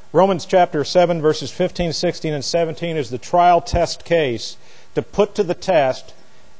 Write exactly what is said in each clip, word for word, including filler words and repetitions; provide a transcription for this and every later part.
Romans chapter seven, verses fifteen, sixteen, and seventeen is the trial test case to put to the test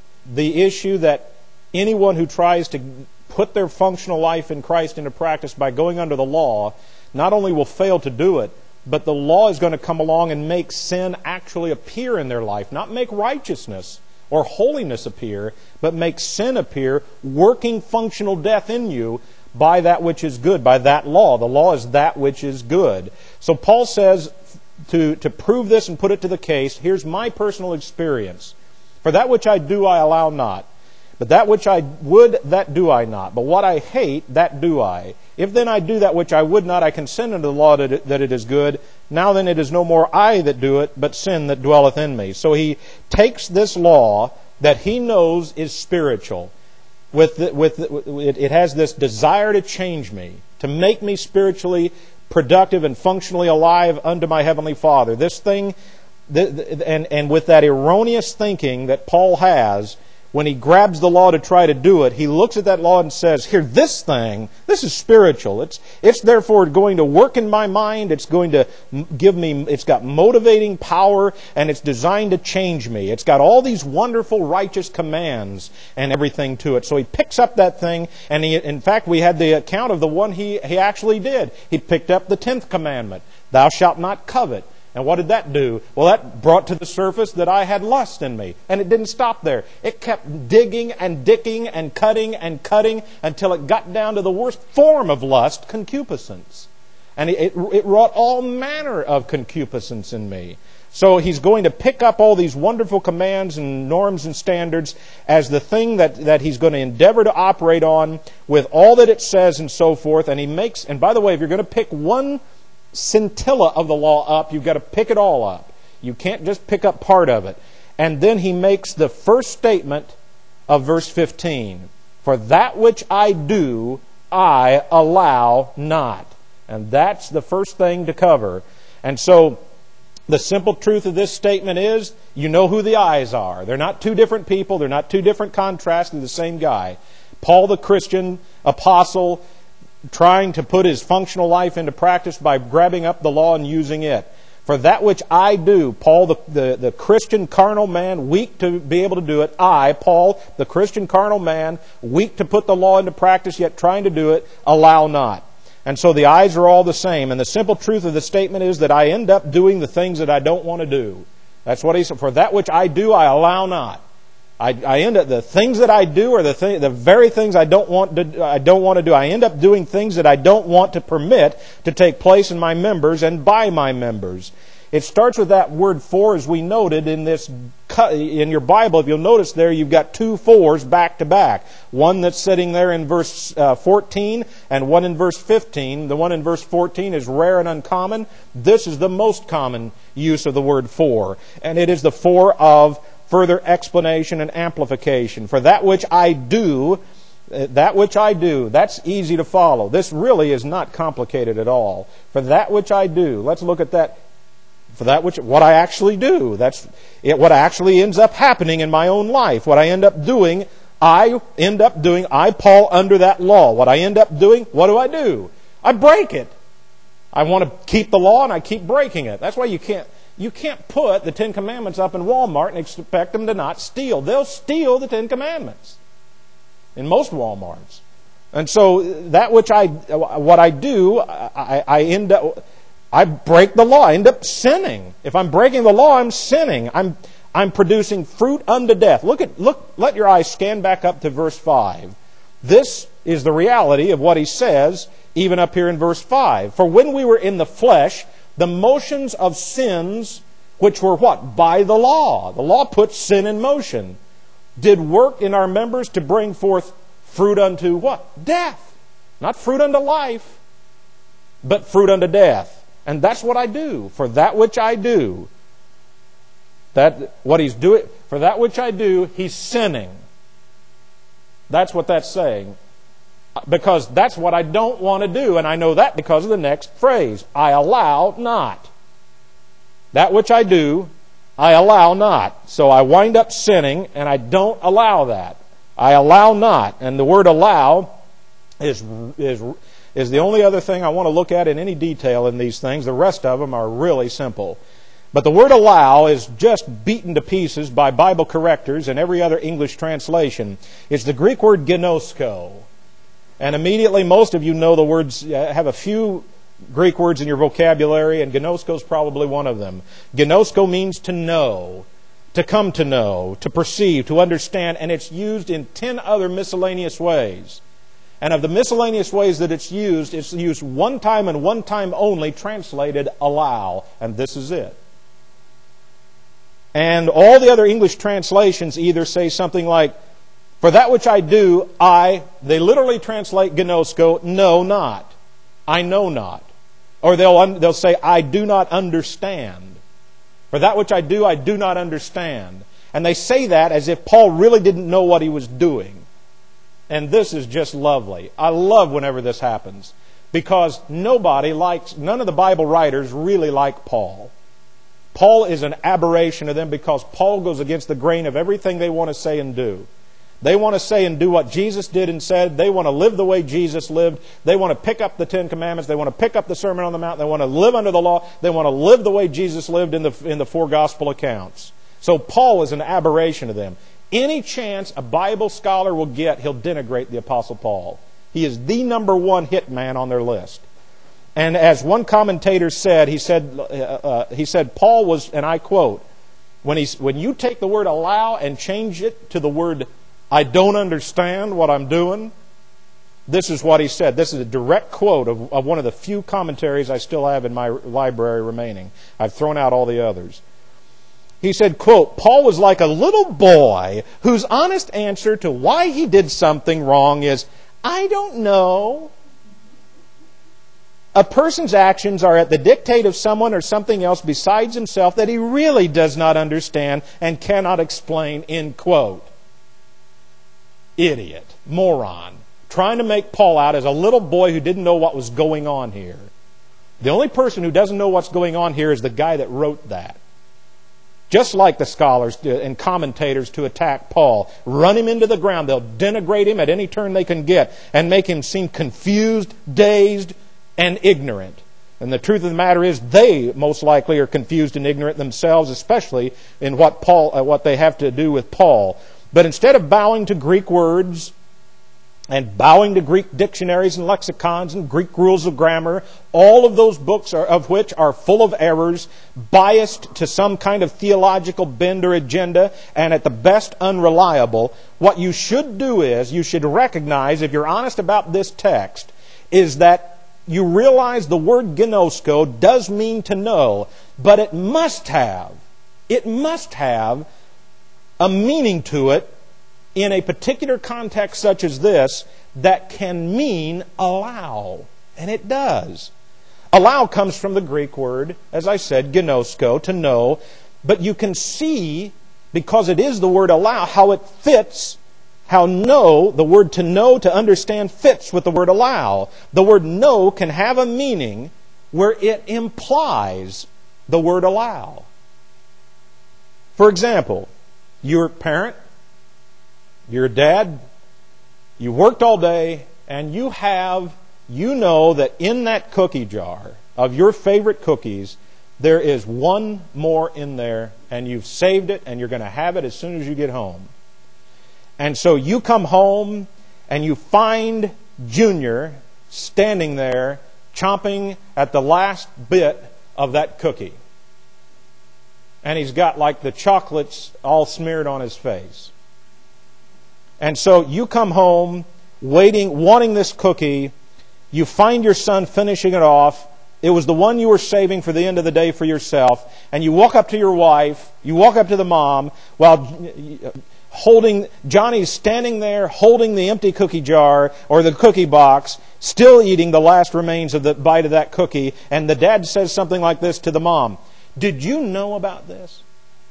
the issue that anyone who tries to put their functional life in Christ into practice by going under the law not only will fail to do it, but the law is going to come along and make sin actually appear in their life. Not make righteousness or holiness appear, but make sin appear, working functional death in you by that which is good, by that law. The law is that which is good. So Paul says, to, to prove this and put it to the case, here's my personal experience. For that which I do I allow not. But that which I would, that do I not. But what I hate, that do I. If then I do that which I would not, I consent unto the law that it, that it is good. Now then it is no more I that do it, but sin that dwelleth in me. So he takes this law that he knows is spiritual. With the, with the, it, it has this desire to change me, to make me spiritually productive and functionally alive unto my Heavenly Father. This thing, the, the, and, and with that erroneous thinking that Paul has, when he grabs the law to try to do it, he looks at that law and says, here, this thing, this is spiritual. It's, it's therefore going to work in my mind. It's going to give me, it's got motivating power, and it's designed to change me. It's got all these wonderful righteous commands and everything to it. So he picks up that thing, and he, in fact, we had the account of the one he, he actually did. He picked up the tenth commandment, thou shalt not covet. And what did that do? Well, that brought to the surface that I had lust in me. And it didn't stop there. It kept digging and dicking and cutting and cutting until it got down to the worst form of lust, concupiscence. And it, it wrought all manner of concupiscence in me. So he's going to pick up all these wonderful commands and norms and standards as the thing that, that he's going to endeavor to operate on with all that it says and so forth. And he makes, and by the way, if you're going to pick one scintilla of the law up, you've got to pick it all up. You can't just pick up part of it. And then he makes the first statement of verse fifteen. For that which I do, I allow not. And that's the first thing to cover. And so the simple truth of this statement is, you know who the I's are. They're not two different people. They're not two different contrasts. They're the same guy. Paul the Christian apostle, trying to put his functional life into practice by grabbing up the law and using it. For that which I do, Paul, the, the, the Christian carnal man, weak to be able to do it, I, Paul, the Christian carnal man, weak to put the law into practice, yet trying to do it, allow not. And so the I's are all the same. And the simple truth of the statement is that I end up doing the things that I don't want to do. That's what he said. For that which I do, I allow not. I, I end up, the things that I do are the thing, the very things I don't want to, I don't want to do. I end up doing things that I don't want to permit to take place in my members and by my members. It starts with that word for, as we noted in this, in your Bible. If you'll notice there, you've got two fours back to back. One that's sitting there in verse uh, fourteen and one in verse fifteen. The one in verse fourteen is rare and uncommon. This is the most common use of the word for. And it is the for of further explanation and amplification. For that which I do, that which I do, that's easy to follow. This really is not complicated at all. For that which I do, let's look at that. For that which, what I actually do, that's it, what actually ends up happening in my own life. What I end up doing, I end up doing, I, Paul, under that law. What I end up doing, what do I do? I break it. I want to keep the law and I keep breaking it. That's why you can't, You can't put the Ten Commandments up in Walmart and expect them to not steal. They'll steal the Ten Commandments in most Walmarts. And so that which I, what I do, I, I end up, I break the law. I end up sinning. If I'm breaking the law, I'm sinning. I'm, I'm producing fruit unto death. Look at, look, let your eyes scan back up to verse five. This is the reality of what he says, even up here in verse five. For when we were in the flesh, the motions of sins, which were what? By the law. The law puts sin in motion. Did work in our members to bring forth fruit unto what? Death. Not fruit unto life, but fruit unto death. And that's what I do. For that which I do, that what he's doing, for that which I do, he's sinning. That's what that's saying. Because that's what I don't want to do. And I know that because of the next phrase. I allow not. That which I do, I allow not. So I wind up sinning and I don't allow that. I allow not. And the word allow is, is, is the only other thing I want to look at in any detail in these things. The rest of them are really simple. But the word allow is just beaten to pieces by Bible correctors and every other English translation. It's the Greek word ginosko. And immediately most of you know the words, have a few Greek words in your vocabulary, and ginosko is probably one of them. Ginosko means to know, to come to know, to perceive, to understand, and it's used in ten other miscellaneous ways. And of the miscellaneous ways that it's used, it's used one time and one time only, translated allow, and this is it. And all the other English translations either say something like, for that which I do, I, they literally translate ginosko, know not. I know not. Or they'll, they'll say, I do not understand. For that which I do, I do not understand. And they say that as if Paul really didn't know what he was doing. And this is just lovely. I love whenever this happens. Because nobody likes, none of the Bible writers really like Paul. Paul is an aberration to them because Paul goes against the grain of everything they want to say and do. They want to say and do what Jesus did and said. They want to live the way Jesus lived. They want to pick up the Ten Commandments. They want to pick up the Sermon on the Mount. They want to live under the law. They want to live the way Jesus lived in the, in the four gospel accounts. So Paul is an aberration to them. Any chance a Bible scholar will get, he'll denigrate the Apostle Paul. He is the number one hit man on their list. And as one commentator said, he said, uh, uh, he said Paul was, and I quote, when, he's, when you take the word allow and change it to the word I don't understand what I'm doing, this is what he said. This is a direct quote of, of one of the few commentaries I still have in my library remaining. I've thrown out all the others. He said, quote, Paul was like a little boy whose honest answer to why he did something wrong is, I don't know. A person's actions are at the dictate of someone or something else besides himself that he really does not understand and cannot explain, end quote. Idiot, moron, trying to make Paul out as a little boy who didn't know what was going on here. The only person who doesn't know what's going on here is the guy that wrote that. Just like the scholars and commentators to attack Paul, run him into the ground. They'll denigrate him at any turn they can get and make him seem confused, dazed, and ignorant. And the truth of the matter is they most likely are confused and ignorant themselves, especially in what Paul, uh, what they have to do with Paul. But instead of bowing to Greek words and bowing to Greek dictionaries and lexicons and Greek rules of grammar, all of those books are, of which are full of errors, biased to some kind of theological bend or agenda, and at the best unreliable, what you should do is, you should recognize, if you're honest about this text, is that you realize the word ginosko does mean to know, but it must have, it must have a meaning to it in a particular context such as this that can mean allow. And it does. Allow comes from the Greek word, as I said, ginosko, to know. But you can see, because it is the word allow, how it fits, how know, the word to know, to understand, fits with the word allow. The word know can have a meaning where it implies the word allow. For example, you're a parent, you're a dad, you worked all day, and you have, you know that in that cookie jar of your favorite cookies, there is one more in there, and you've saved it, and you're going to have it as soon as you get home. And so you come home, and you find Junior standing there, chomping at the last bit of that cookie. And he's got like the chocolates all smeared on his face. And so you come home waiting, wanting this cookie. You find your son finishing it off. It was the one you were saving for the end of the day for yourself. And you walk up to your wife. You walk up to the mom while holding, Johnny's standing there holding the empty cookie jar or the cookie box, still eating the last remains of the bite of that cookie. And the dad says something like this to the mom. Did you know about this?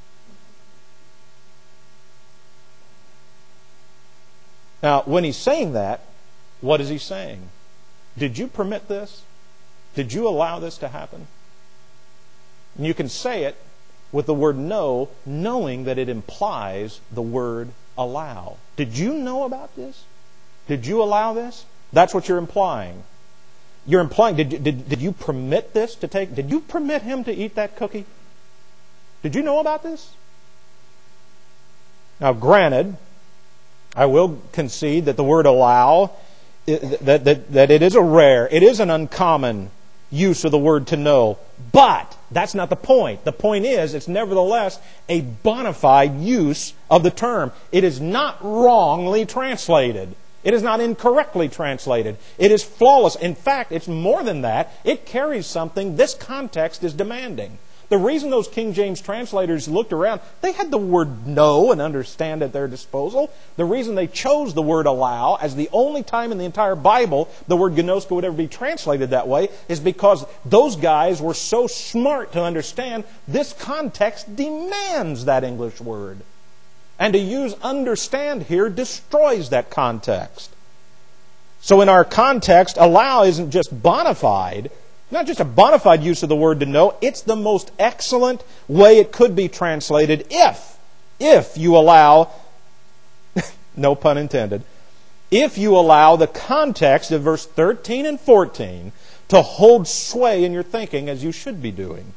Now, when he's saying that, what is he saying? Did you permit this? Did you allow this to happen? And you can say it with the word know, knowing that it implies the word allow. Did you know about this? Did you allow this? That's what you're implying. you're implying, did, did, did you permit this to take, did you permit him to eat that cookie? Did you know about this? Now, granted, I will concede that the word allow, that, that, that it is a rare, it is an uncommon use of the word to know. But that's not the point. The point is, it's nevertheless a bona fide use of the term. It is not wrongly translated. It is not incorrectly translated. It is flawless. In fact, it's more than that. It carries something this context is demanding. The reason those King James translators looked around, they had the word know and understand at their disposal. The reason they chose the word allow as the only time in the entire Bible the word gnosko would ever be translated that way is because those guys were so smart to understand this context demands that English word. And to use understand here destroys that context. So in our context, allow isn't just bona fide, not just a bona fide use of the word to know, it's the most excellent way it could be translated if, if you allow, no pun intended, if you allow the context of verse thirteen and fourteen to hold sway in your thinking as you should be doing.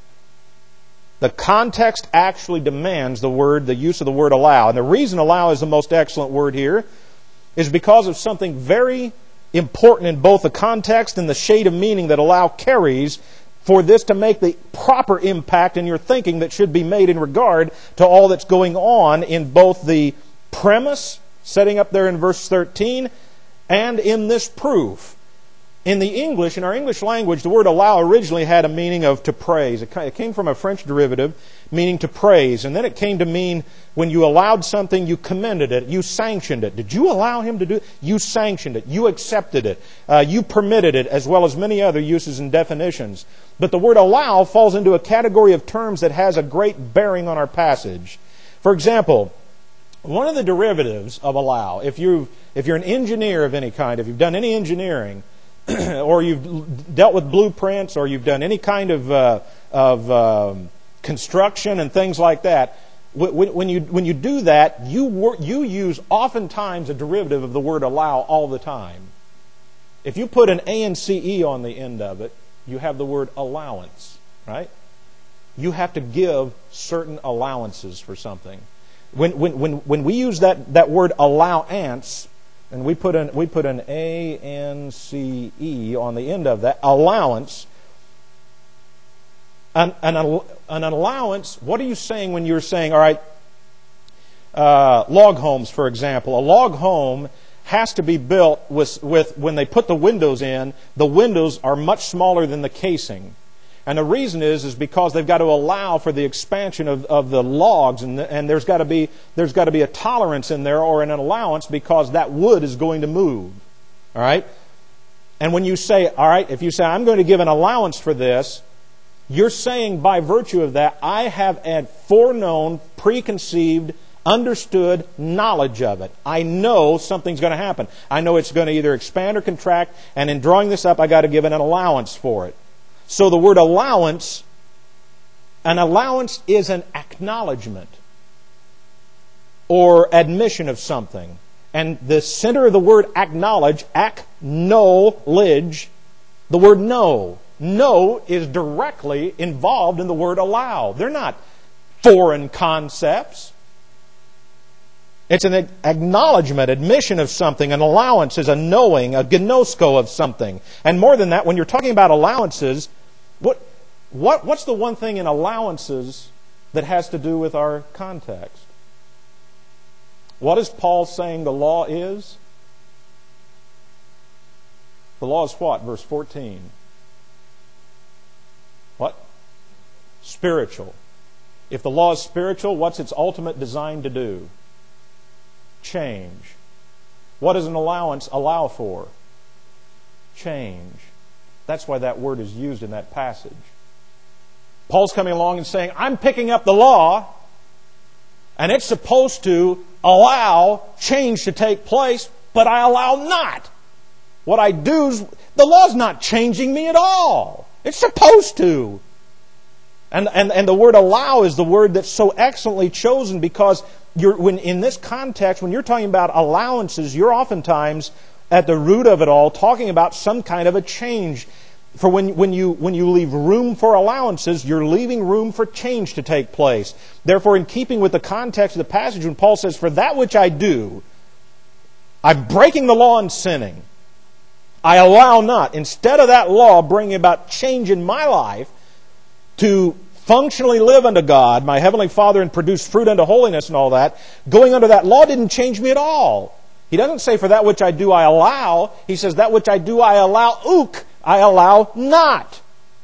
The context actually demands the word, the use of the word allow. And the reason allow is the most excellent word here is because of something very important in both the context and the shade of meaning that allow carries for this to make the proper impact in your thinking that should be made in regard to all that's going on in both the premise, setting up there in verse thirteen, and in this proof. In the English, in our English language, the word allow originally had a meaning of to praise. It came from a French derivative meaning to praise. And then it came to mean when you allowed something, you commended it, you sanctioned it. Did you allow him to do it? You sanctioned it. You accepted it. Uh, you permitted it, as well as many other uses and definitions. But the word allow falls into a category of terms that has a great bearing on our passage. For example, one of the derivatives of allow, if, you've, if you're an engineer of any kind, if you've done any engineering, or you've dealt with blueprints, or you've done any kind of uh, of um, construction and things like that, when, when you when you do that, you wor- you use oftentimes a derivative of the word allow all the time. If you put an A N C E on the end of it, you have the word allowance, right? You have to give certain allowances for something. When when when when we use that that word allowance, and we put an we put an A N C E on the end of that, allowance. An, an, an allowance, what are you saying when you're saying, all right, uh, log homes, for example. A log home has to be built with, with, when they put the windows in, the windows are much smaller than the casing. And the reason is, is because they've got to allow for the expansion of, of the logs, and, the, and there's got to be there's got to be a tolerance in there or an allowance because that wood is going to move. All right? And when you say, all right, if you say, I'm going to give an allowance for this, you're saying by virtue of that, I have a foreknown, preconceived, understood knowledge of it. I know something's going to happen. I know it's going to either expand or contract, and in drawing this up, I got to give it an allowance for it. So the word allowance, an allowance is an acknowledgement or admission of something. And the center of the word acknowledge, acknowledge, the word know. Know is directly involved in the word allow. They're not foreign concepts. It's an acknowledgement, admission of something. An allowance is a knowing, a gnosko of something. And more than that, when you're talking about allowances, what, what, what's the one thing in allowances that has to do with our context? What is Paul saying the law is? The law is what? Verse fourteen. What? Spiritual. If the law is spiritual, what's its ultimate design to do? Change. What does an allowance allow for? Change. That's why that word is used in that passage. Paul's coming along and saying, I'm picking up the law, and it's supposed to allow change to take place, but I allow not. What I do is, the law's not changing me at all. It's supposed to. And, and, and the word allow is the word that's so excellently chosen because you're, when in this context, when you're talking about allowances, you're oftentimes at the root of it all talking about some kind of a change. For when, when, you, when you leave room for allowances, you're leaving room for change to take place. Therefore, in keeping with the context of the passage, when Paul says, "For that which I do, I'm breaking the law and sinning, I allow not," instead of that law bringing about change in my life to functionally live unto God, my Heavenly Father, and produce fruit unto holiness and all that, going under that law didn't change me at all. He doesn't say, "For that which I do, I allow." He says, "That which I do, I allow ook, I allow not."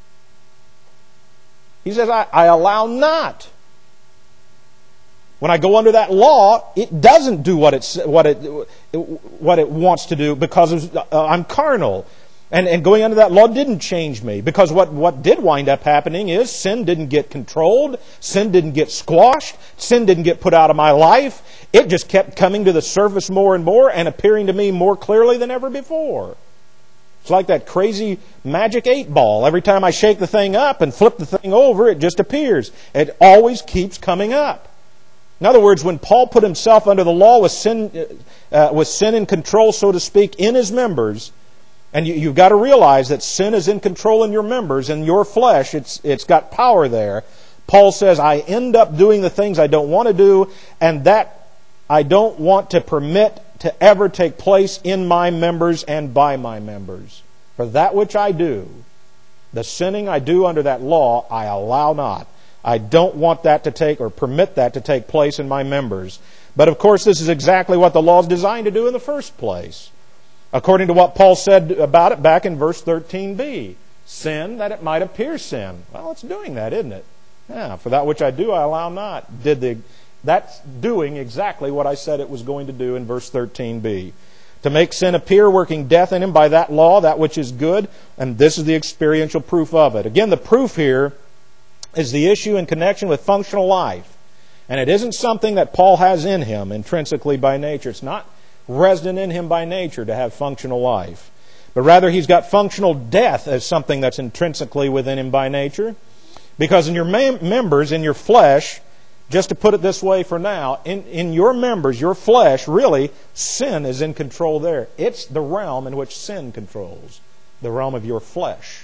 He says, I, I allow not. When I go under that law, it doesn't do what it, what it, what it wants to do because of, uh, I'm carnal. And, and going under that law didn't change me. Because what, what did wind up happening is sin didn't get controlled. Sin didn't get squashed. Sin didn't get put out of my life. It just kept coming to the surface more and more and appearing to me more clearly than ever before. It's like that crazy magic eight ball. Every time I shake the thing up and flip the thing over, it just appears. It always keeps coming up. In other words, when Paul put himself under the law with sin, uh, with sin in control, so to speak, in his members, and you, you've got to realize that sin is in control in your members, in your flesh, it's it's got power there. Paul says, I end up doing the things I don't want to do, and that I don't want to permit to ever take place in my members and by my members. For that which I do, the sinning I do under that law, I allow not. I don't want that to take or permit that to take place in my members. But of course, this is exactly what the law is designed to do in the first place. According to what Paul said about it back in verse thirteen b. Sin, that it might appear sin. Well, it's doing that, isn't it? Yeah, for that which I do, I allow not. Did the, that's doing exactly what I said it was going to do in verse thirteen b. To make sin appear, working death in him by that law, that which is good. And this is the experiential proof of it. Again, the proof here is the issue in connection with functional life. And it isn't something that Paul has in him intrinsically by nature. It's not resident in him by nature to have functional life. But rather he's got functional death as something that's intrinsically within him by nature. Because in your mem- members, in your flesh, just to put it this way for now, in, in your members, your flesh, really, sin is in control there. It's the realm in which sin controls. The realm of your flesh.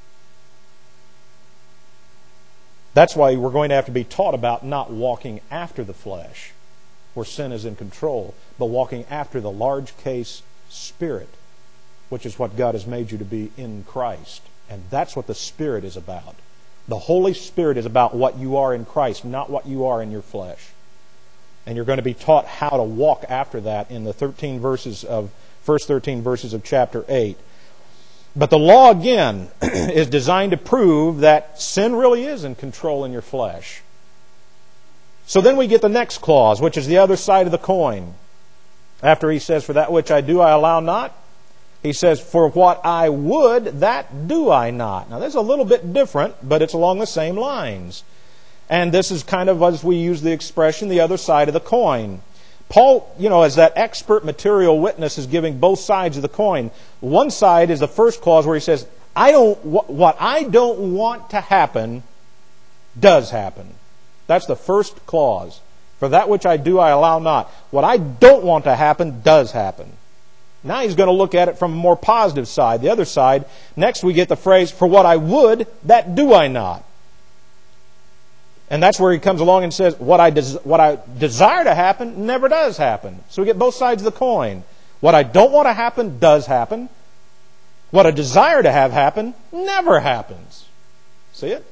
That's why we're going to have to be taught about not walking after the flesh, where sin is in control, but walking after the large case Spirit, which is what God has made you to be in Christ. And that's what the Spirit is about. The Holy Spirit is about what you are in Christ, not what you are in your flesh. And you're going to be taught how to walk after that in the thirteen verses of first thirteen verses of chapter eight. But the law, again, is designed to prove that sin really is in control in your flesh. So then we get the next clause, which is the other side of the coin. After he says, "For that which I do, I allow not," he says, "For what I would, that do I not." Now, this is a little bit different, but it's along the same lines. And this is kind of, as we use the expression, the other side of the coin. Paul, you know, as that expert material witness, is giving both sides of the coin. One side is the first clause where he says, "I don't, what I don't want to happen does happen." That's the first clause. For that which I do, I allow not. What I don't want to happen does happen. Now he's going to look at it from a more positive side, the other side. Next we get the phrase, "For what I would, that do I not." And that's where he comes along and says, what I, des- what I desire to happen never does happen. So we get both sides of the coin. What I don't want to happen does happen. What I desire to have happen never happens. See it?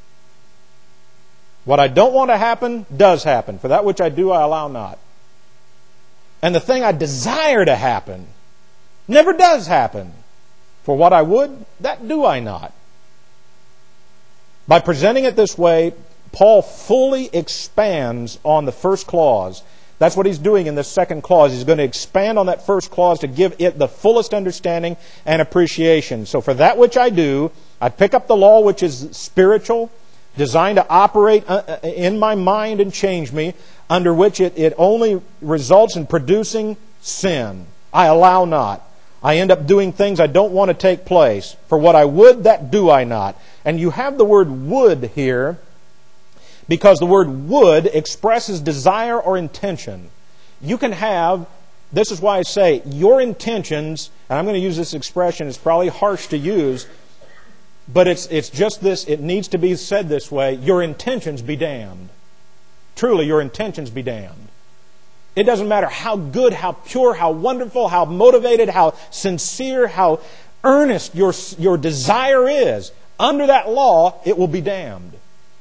What I don't want to happen does happen. For that which I do, I allow not. And the thing I desire to happen never does happen. For what I would, that do I not. By presenting it this way, Paul fully expands on the first clause. That's what he's doing in this second clause. He's going to expand on that first clause to give it the fullest understanding and appreciation. So for that which I do, I pick up the law which is spiritual, designed to operate in my mind and change me, under which it, it only results in producing sin. I allow not. I end up doing things I don't want to take place. For what I would, that do I not. And you have the word would here, because the word would expresses desire or intention. You can have This is why I say your intentions, and I'm going to use this expression, it's probably harsh to use, but it's it's just this, it needs to be said this way, your intentions be damned. Truly, your intentions be damned. It doesn't matter how good, how pure, how wonderful, how motivated, how sincere, how earnest your, your desire is. Under that law, it will be damned.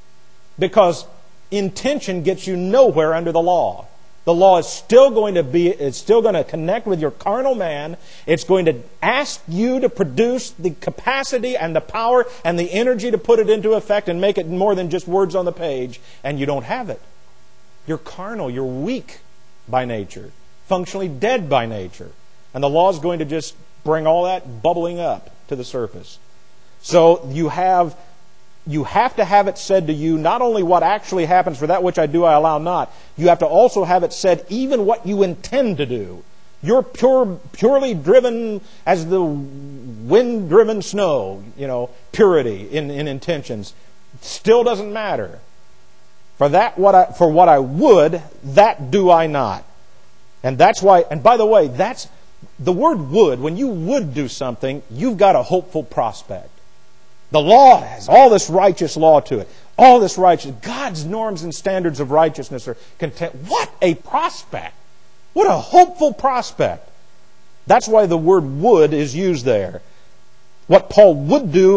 Because intention gets you nowhere under the law. The law is still going to be, it's still going to connect with your carnal man. It's going to ask you to produce the capacity and the power and the energy to put it into effect and make it more than just words on the page. And you don't have it. You're carnal. You're weak by nature. Functionally dead by nature. And the law is going to just bring all that bubbling up to the surface. So you have... You have to have it said to you not only what actually happens, for that which I do I allow not. You have to also have it said even what you intend to do. You're pure, purely driven as the wind-driven snow, you know, purity in, in intentions. Still doesn't matter. For that what I, for what I would, that do I not. And that's why, and by the way, that's the word would. When you would do something, you've got a hopeful prospect. The law has all this righteous law to it. All this righteous. God's norms and standards of righteousness are content. What a prospect. What a hopeful prospect. That's why the word would is used there. What Paul would do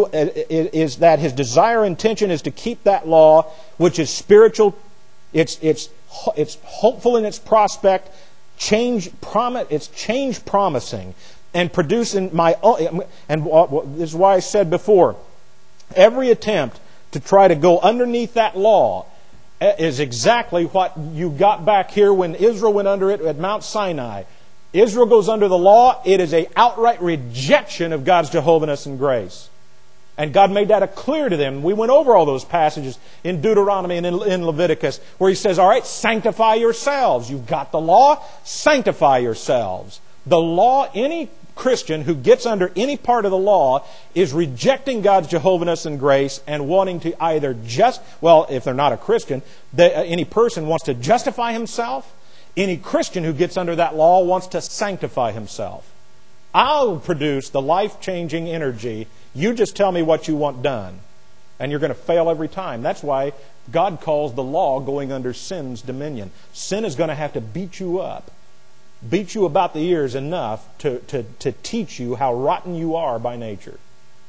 is that his desire, intention is to keep that law, which is spiritual. It's, it's, it's hopeful in its prospect. Change, promise, it's change promising. And producing my own. And this is why I said before, every attempt to try to go underneath that law is exactly what you got back here when Israel went under it at Mount Sinai. Israel goes under the law. It is an outright rejection of God's Jehovahness and grace. And God made that clear to them. We went over all those passages in Deuteronomy and in, in Leviticus where He says, all right, sanctify yourselves. You've got the law, sanctify yourselves. The law, any Christian who gets under any part of the law is rejecting God's Jehovahness and grace and wanting to either just, well, if they're not a Christian, they, uh, any person wants to justify himself. Any Christian who gets under that law wants to sanctify himself. I'll produce the life-changing energy. You just tell me what you want done. And you're going to fail every time. That's why God calls the law going under sin's dominion. Sin is going to have to beat you up. Beat you about the ears enough to, to, to teach you how rotten you are by nature.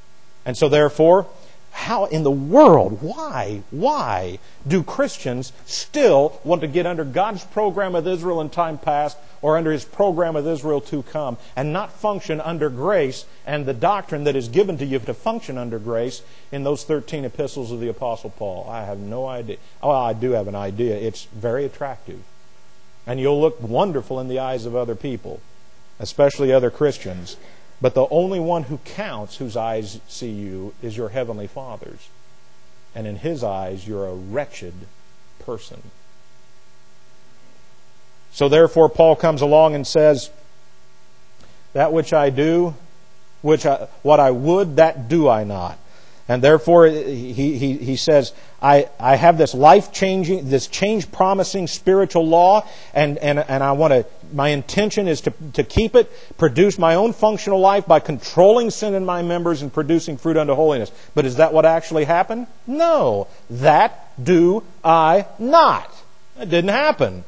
And so therefore, how in the world, why, why do Christians still want to get under God's program with Israel in time past or under His program with Israel to come and not function under grace and the doctrine that is given to you to function under grace in those thirteen epistles of the Apostle Paul? I have no idea. Oh, I do have an idea. It's very attractive. And you'll look wonderful in the eyes of other people, especially other Christians. But the only one who counts, whose eyes see you, is your Heavenly Father's. And in His eyes, you're a wretched person. So therefore, Paul comes along and says, that which I do, which I, what I would, that do I not. And therefore, he, he, he says, I, I have this life-changing, this change-promising spiritual law, and, and, and I want to, my intention is to, to keep it, produce my own functional life by controlling sin in my members and producing fruit unto holiness. But is that what actually happened? No. That do I not. That didn't happen.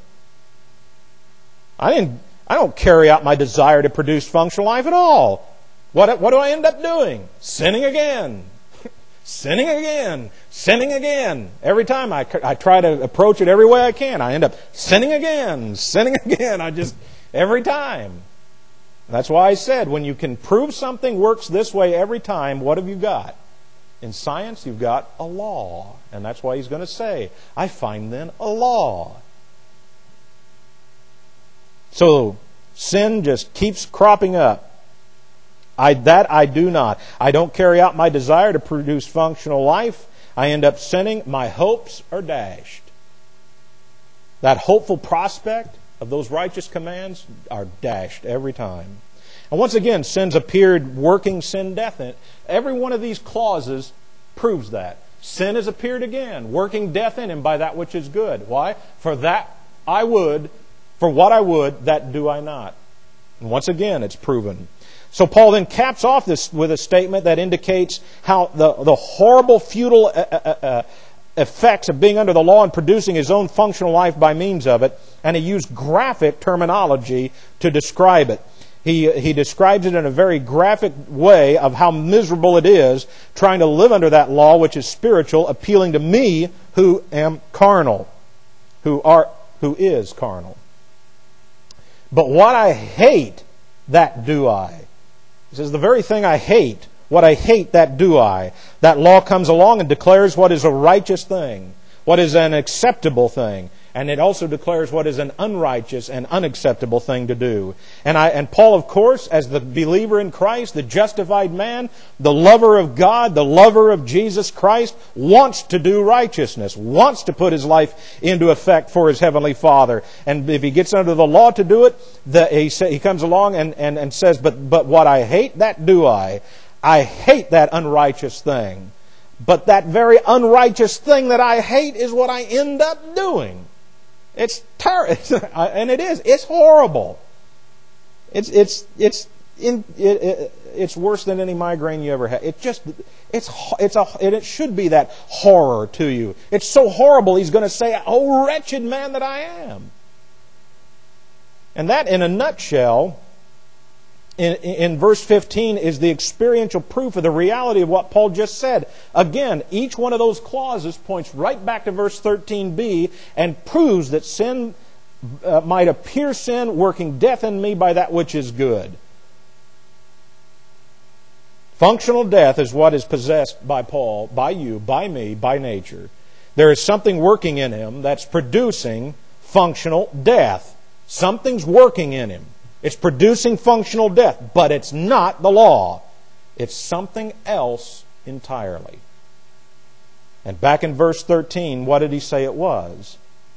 I didn't, I don't carry out my desire to produce functional life at all. What, what do I end up doing? Sinning again. Sinning again, sinning again. Every time I, I try to approach it every way I can, I end up sinning again, sinning again. I just, every time. That's why I said, when you can prove something works this way every time, what have you got? In science, you've got a law. And that's why he's going to say, I find then a law. So, sin just keeps cropping up. I, that I do not. I don't carry out my desire to produce functional life. I end up sinning. My hopes are dashed. That hopeful prospect of those righteous commands are dashed every time. And once again, sin's appeared working sin death in it. Every one of these clauses proves that. Sin has appeared again, working death in him by that which is good. Why? For that I would, for what I would, that do I not. And once again, it's proven. So Paul then caps off this with a statement that indicates how the, the horrible, futile uh, uh, uh, effects of being under the law and producing his own functional life by means of it. And he used graphic terminology to describe it. He, he describes it in a very graphic way of how miserable it is trying to live under that law which is spiritual, appealing to me who am carnal, who are who is carnal. But what I hate, that do I. He says, the very thing I hate, what I hate, that do I. That law comes along and declares what is a righteous thing, what is an acceptable thing. And it also declares what is an unrighteous and unacceptable thing to do. And I and Paul, of course, as the believer in Christ, the justified man, the lover of God, the lover of Jesus Christ, wants to do righteousness, wants to put his life into effect for his heavenly Father. And if he gets under the law to do it, the, he, say, he comes along and, and, and says, but, but what I hate, that do I. I hate that unrighteous thing. But that very unrighteous thing that I hate is what I end up doing. It's terrible, and it is. It's horrible. It's it's it's in, it, it, it's worse than any migraine you ever had. It just it's it's a and it should be that horror to you. It's so horrible. He's going to say, "Oh, wretched man that I am." And that, in a nutshell, in, in verse fifteen, is the experiential proof of the reality of what Paul just said. Again, each one of those clauses points right back to verse thirteen b and proves that sin uh, might appear sin, working death in me by that which is good. Functional death is what is possessed by Paul, by you, by me, by nature. There is something working in him that's producing functional death. Something's working in him. It's producing functional death, but it's not the law. It's something else entirely. And back in verse thirteen, what did he say it was?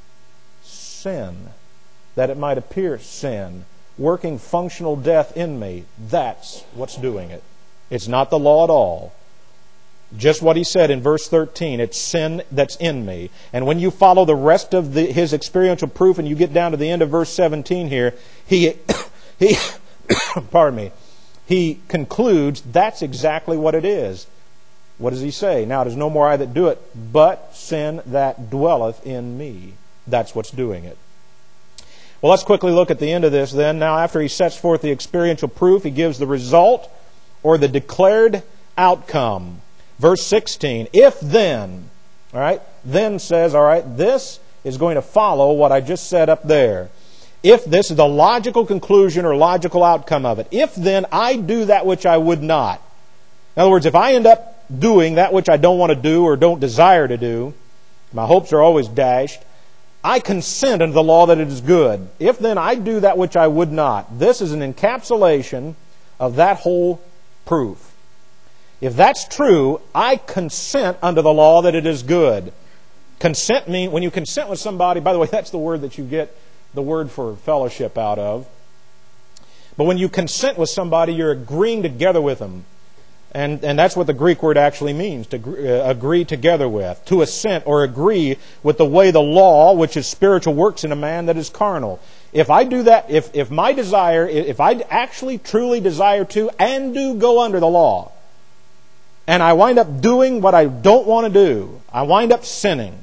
Sin. That it might appear sin. Working functional death in me. That's what's doing it. It's not the law at all. Just what he said in verse thirteen, it's sin that's in me. And when you follow the rest of the, his experiential proof and you get down to the end of verse seventeen here, he... He, pardon me, he concludes that's exactly what it is. What does he say? Now it is no more I that do it, but sin that dwelleth in me. That's what's doing it. Well, let's quickly look at the end of this then. Now, after he sets forth the experiential proof, he gives the result or the declared outcome. Verse sixteen, if then, all right, then says, all right, this is going to follow what I just said up there. If this is the logical conclusion or logical outcome of it. If then I do that which I would not. In other words, if I end up doing that which I don't want to do or don't desire to do, my hopes are always dashed, I consent unto the law that it is good. If then I do that which I would not. This is an encapsulation of that whole proof. If that's true, I consent unto the law that it is good. Consent means, when you consent with somebody, by the way, that's the word that you get the word for fellowship out of. But when you consent with somebody, you're agreeing together with them. And, and that's what the Greek word actually means, to agree, uh, agree together with. To assent or agree with the way the law, which is spiritual, works in a man that is carnal. If I do that, if, if my desire, if I actually truly desire to and do go under the law, and I wind up doing what I don't want to do, I wind up sinning.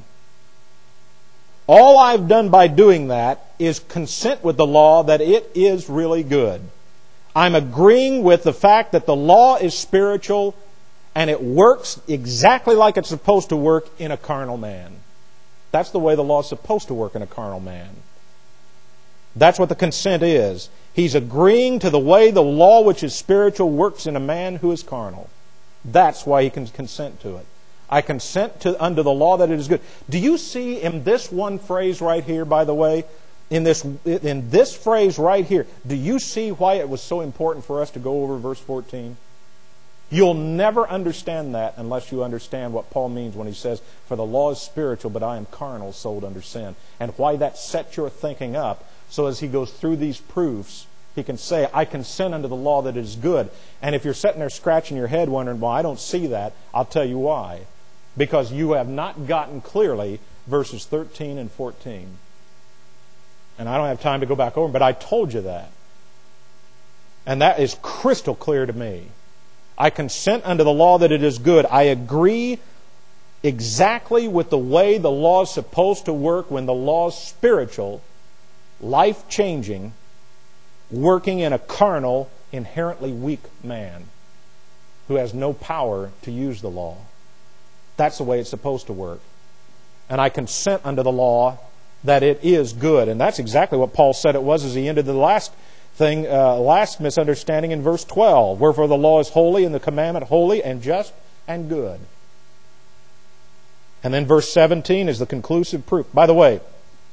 All I've done by doing that is consent with the law that it is really good. I'm agreeing with the fact that the law is spiritual and it works exactly like it's supposed to work in a carnal man. That's the way the law is supposed to work in a carnal man. That's what the consent is. He's agreeing to the way the law which is spiritual works in a man who is carnal. That's why he can consent to it. I consent to under the law that it is good. Do you see in this one phrase right here, by the way, in this in this phrase right here, do you see why it was so important for us to go over verse fourteen? You'll never understand that unless you understand what Paul means when he says, for the law is spiritual, but I am carnal, sold under sin. And why that sets your thinking up, so as he goes through these proofs, he can say, I consent unto the law that is good. And if you're sitting there scratching your head wondering, well, I don't see that, I'll tell you why. Because you have not gotten clearly verses thirteen and fourteen. And I don't have time to go back over them, but I told you that. And that is crystal clear to me. I consent unto the law that it is good. I agree exactly with the way the law is supposed to work when the law is spiritual, life-changing, working in a carnal, inherently weak man who has no power to use the law. That's the way it's supposed to work. And I consent unto the law that it is good. And that's exactly what Paul said it was as he ended the last thing, uh, last misunderstanding in verse twelve. Wherefore the law is holy and the commandment holy and just and good. And then verse seventeen is the conclusive proof. By the way,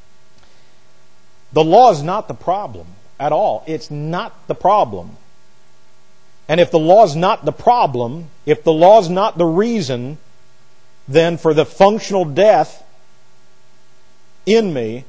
the law is not the problem at all. It's not the problem. And if the law is not the problem, if the law is not the reason, then for the functional death in me,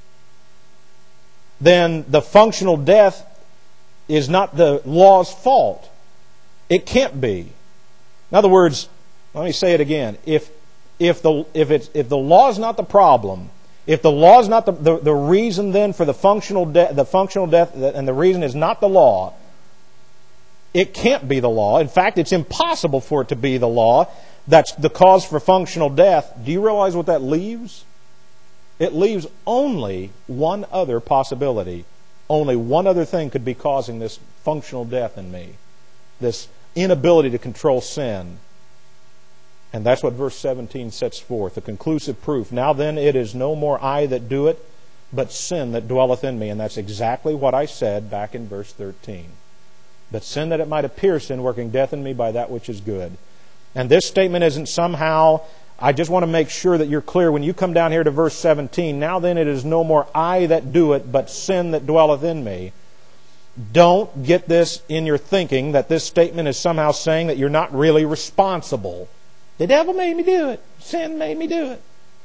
then the functional death is not the law's fault. It can't be. In other words, let me say it again. If if the if it's if the law is not the problem, if the law is not the, the, the reason then for the functional death, the functional death, and the reason is not the law, it can't be the law. In fact, it's impossible for it to be the law that's the cause for functional death. Do you realize what that leaves? It leaves only one other possibility. Only one other thing could be causing this functional death in me. This inability to control sin. And that's what verse seventeen sets forth, the conclusive proof. Now then, it is no more I that do it, but sin that dwelleth in me. And that's exactly what I said back in verse thirteen. But sin that it might appear sin, working death in me by that which is good. And this statement isn't somehow, I just want to make sure that you're clear. When you come down here to verse seventeen, now then it is no more I that do it, but sin that dwelleth in me. Don't get this in your thinking that this statement is somehow saying that you're not really responsible. The devil made me do it. Sin made me do it.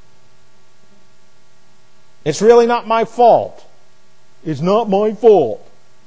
It's really not my fault. It's not my fault.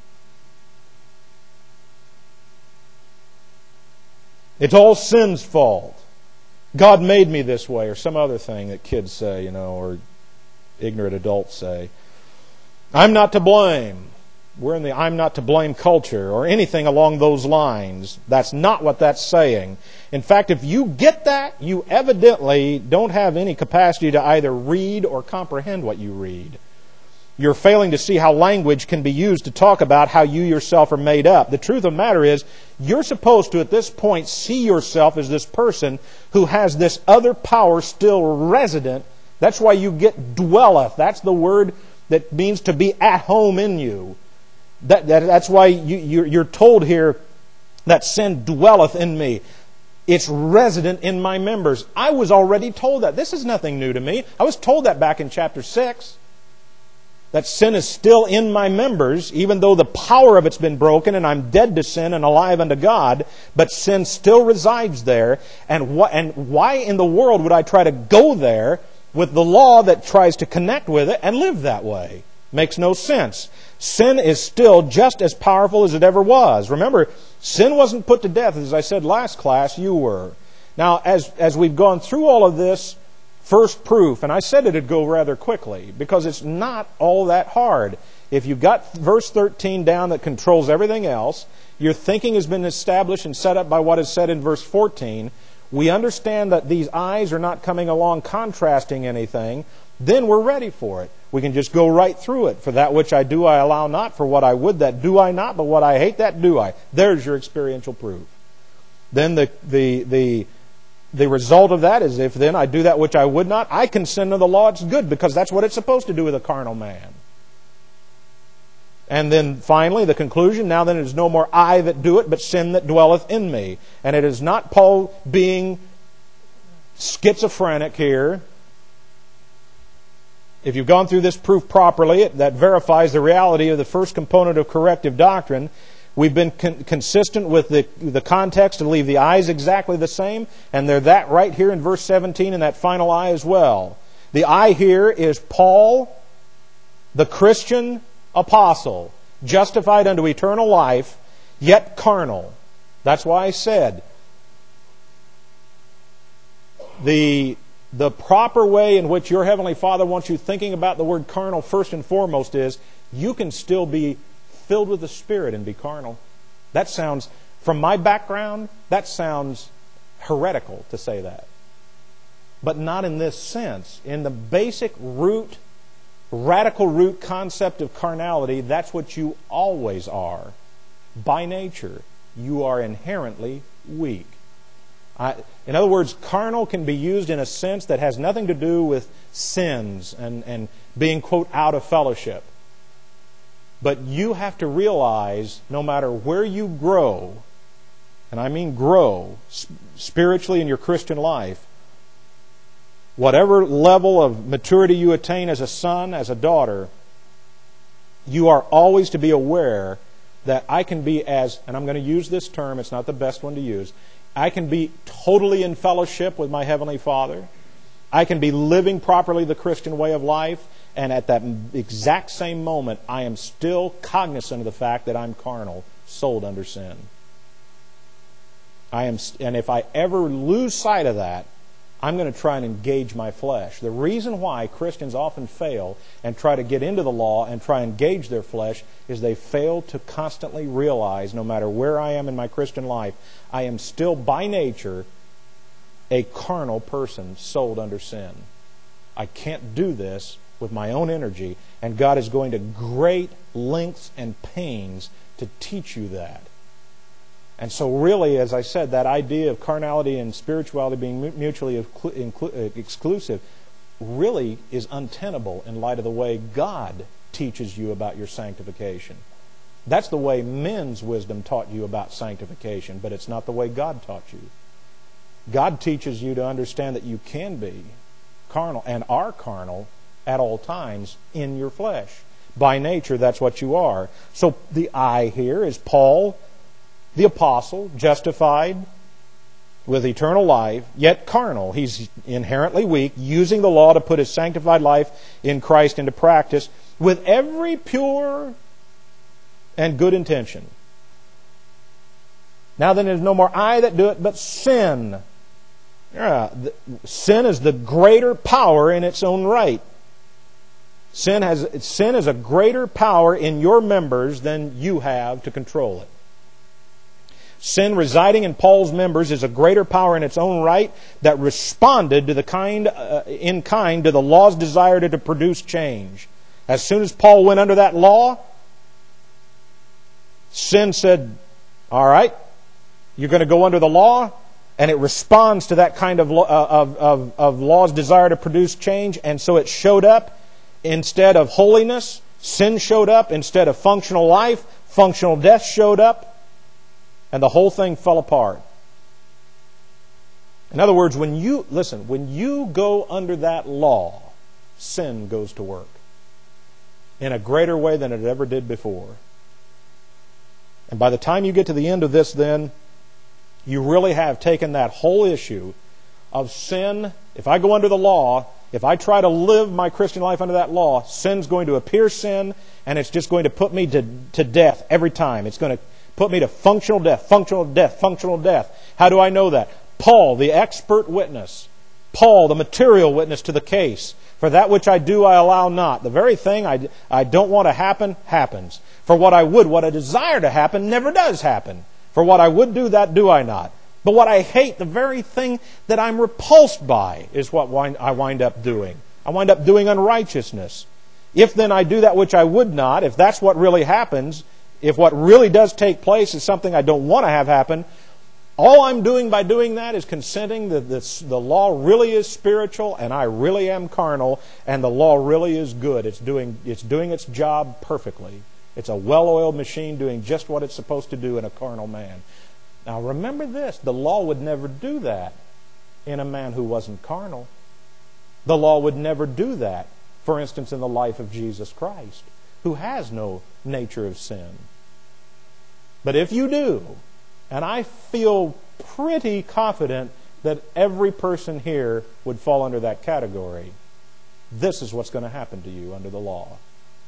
It's all sin's fault. God made me this way, or some other thing that kids say, you know, or ignorant adults say. I'm not to blame. We're in the I'm not to blame culture, or anything along those lines. That's not what that's saying. In fact, if you get that, you evidently don't have any capacity to either read or comprehend what you read. You're failing to see how language can be used to talk about how you yourself are made up. The truth of the matter is, you're supposed to, at this point, see yourself as this person who has this other power still resident. That's why you get dwelleth. That's the word that means to be at home in you. That, that, that's why you, you're, you're told here that sin dwelleth in me. It's resident in my members. I was already told that. This is nothing new to me. I was told that back in chapter six. That sin is still in my members, even though the power of it's been broken and I'm dead to sin and alive unto God, but sin still resides there. And, wh- and why in the world would I try to go there with the law that tries to connect with it and live that way? Makes no sense. Sin is still just as powerful as it ever was. Remember, sin wasn't put to death. As I said last class, you were. Now, as, as we've gone through all of this, first proof, and I said it'd go rather quickly, because it's not all that hard. If you've got verse thirteen down that controls everything else, your thinking has been established and set up by what is said in verse fourteen, we understand that these eyes are not coming along contrasting anything, then we're ready for it. We can just go right through it. For that which I do, I allow not. For what I would, that do I not. But what I hate, that do I. There's your experiential proof. Then the the the the result of that is, if then I do that which I would not, I consent to the law. It's good, because that's what it's supposed to do with a carnal man. And then finally, the conclusion, now then it is no more I that do it, but sin that dwelleth in me. And it is not Paul being schizophrenic here. If you've gone through this proof properly, it, that verifies the reality of the first component of corrective doctrine. We've been con- consistent with the, the context to leave the eyes exactly the same, and they're that right here in verse seventeen in that final eye as well. The eye here is Paul, the Christian apostle, justified unto eternal life, yet carnal. That's why I said the The proper way in which your Heavenly Father wants you thinking about the word carnal first and foremost is, you can still be filled with the Spirit and be carnal. That sounds, from my background, that sounds heretical to say that. But not in this sense. In the basic root, radical root concept of carnality, that's what you always are. By nature, you are inherently weak. I, in other words, carnal can be used in a sense that has nothing to do with sins and, and being, quote, out of fellowship. But you have to realize, no matter where you grow, and I mean grow, spiritually in your Christian life, whatever level of maturity you attain as a son, as a daughter, you are always to be aware that I can be as, and I'm going to use this term, it's not the best one to use, I can be totally in fellowship with my Heavenly Father. I can be living properly the Christian way of life, and at that exact same moment, I am still cognizant of the fact that I'm carnal, sold under sin. I am, and if I ever lose sight of that, I'm going to try and engage my flesh. The reason why Christians often fail and try to get into the law and try and engage their flesh is they fail to constantly realize, no matter where I am in my Christian life, I am still by nature a carnal person sold under sin. I can't do this with my own energy, and God is going to great lengths and pains to teach you that. And so really, as I said, that idea of carnality and spirituality being mutually exclusive really is untenable in light of the way God teaches you about your sanctification. That's the way men's wisdom taught you about sanctification, but it's not the way God taught you. God teaches you to understand that you can be carnal and are carnal at all times in your flesh. By nature, that's what you are. So the I here is Paul, the apostle, justified with eternal life, yet carnal. He's inherently weak, using the law to put his sanctified life in Christ into practice with every pure and good intention. Now then, there's no more I that do it, but sin. Yeah, the, sin is the greater power in its own right. Sin has sin is a greater power in your members than you have to control it. Sin residing in Paul's members is a greater power in its own right that responded to the kind uh, in kind to the law's desire to, to produce change. As soon as Paul went under that law, sin said, "All right, you're going to go under the law," and it responds to that kind of uh, of, of of law's desire to produce change, and so it showed up instead of holiness. Sin showed up instead of functional life. Functional death showed up. And the whole thing fell apart. In other words, when you, listen, when you go under that law, sin goes to work in a greater way than it ever did before. And by the time you get to the end of this, then, you really have taken that whole issue of sin. If I go under the law, if I try to live my Christian life under that law, sin's going to appear sin, and it's just going to put me to, to death every time. It's going to put me to functional death, functional death, functional death. How do I know that? Paul, the expert witness. Paul, the material witness to the case. For that which I do, I allow not. The very thing I, I don't want to happen, happens. For what I would, what I desire to happen, never does happen. For what I would do, that do I not. But what I hate, the very thing that I'm repulsed by, is what I wind up doing. I wind up doing unrighteousness. If then I do that which I would not, if that's what really happens, if what really does take place is something I don't want to have happen, all I'm doing by doing that is consenting that this, the law really is spiritual and I really am carnal, and the law really is good. It's doing, it's doing its job perfectly. It's a well-oiled machine doing just what it's supposed to do in a carnal man. Now remember this, the law would never do that in a man who wasn't carnal. The law would never do that, for instance, in the life of Jesus Christ, who has no nature of sin. But if you do, and I feel pretty confident that every person here would fall under that category, this is what's going to happen to you under the law.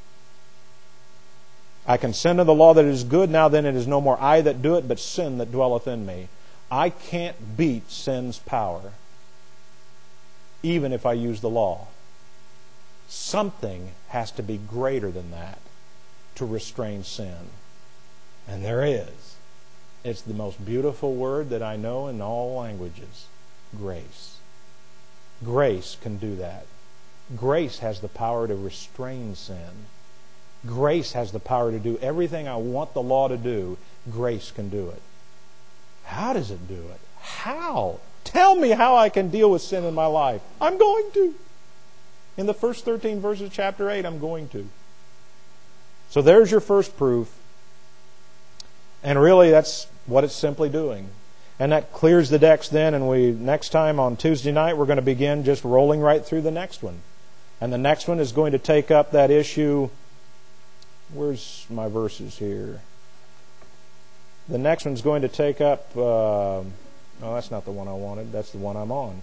I consent to the law that is good, now then it is no more I that do it, but sin that dwelleth in me. I can't beat sin's power, even if I use the law. Something has to be greater than that to restrain sin. And there is. It's the most beautiful word that I know in all languages. Grace. Grace can do that. Grace has the power to restrain sin. Grace has the power to do everything I want the law to do. Grace can do it. How does it do it? How? Tell me how I can deal with sin in my life. I'm going to. In the first thirteen verses of chapter eight, I'm going to. So there's your first proof. And really, that's what it's simply doing. And that clears the decks then, and we next time on Tuesday night, we're going to begin just rolling right through the next one. And the next one is going to take up that issue. Where's my verses here? The next one's going to take up... Uh, no, that's not the one I wanted. That's the one I'm on.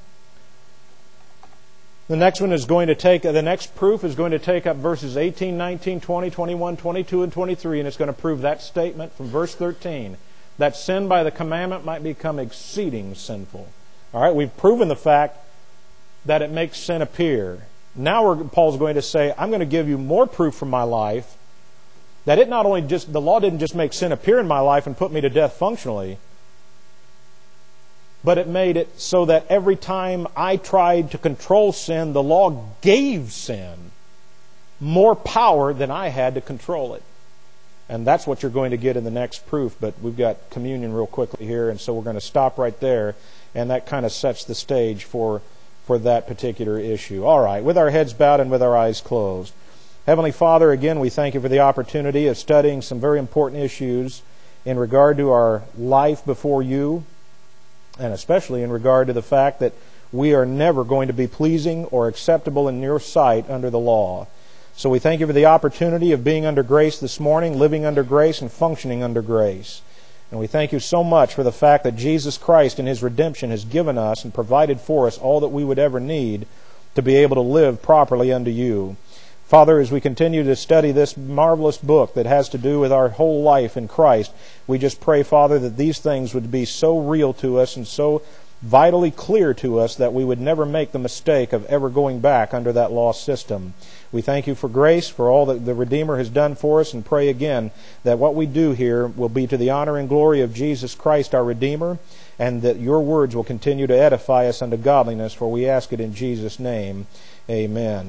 The next one is going to take... The next proof is going to take up verses eighteen, nineteen, twenty, twenty-one, twenty-two, and twenty-three, and it's going to prove that statement from verse thirteen, that sin by the commandment might become exceeding sinful. All right, we've proven the fact that it makes sin appear. Now we're, Paul's going to say, I'm going to give you more proof from my life that it not only just, the law didn't just make sin appear in my life and put me to death functionally, but it made it so that every time I tried to control sin, the law gave sin more power than I had to control it. And that's what you're going to get in the next proof. But we've got communion real quickly here, and so we're going to stop right there. And that kind of sets the stage for, for that particular issue. All right, with our heads bowed and with our eyes closed. Heavenly Father, again, we thank you for the opportunity of studying some very important issues in regard to our life before you, and especially in regard to the fact that we are never going to be pleasing or acceptable in your sight under the law. So we thank you for the opportunity of being under grace this morning, living under grace and functioning under grace. And we thank you so much for the fact that Jesus Christ in His redemption has given us and provided for us all that we would ever need to be able to live properly unto you. Father, as we continue to study this marvelous book that has to do with our whole life in Christ, we just pray, Father, that these things would be so real to us and so vitally clear to us that we would never make the mistake of ever going back under that law system. We thank you for grace, for all that the Redeemer has done for us, and pray again that what we do here will be to the honor and glory of Jesus Christ, our Redeemer, and that your words will continue to edify us unto godliness, for we ask it in Jesus' name. Amen.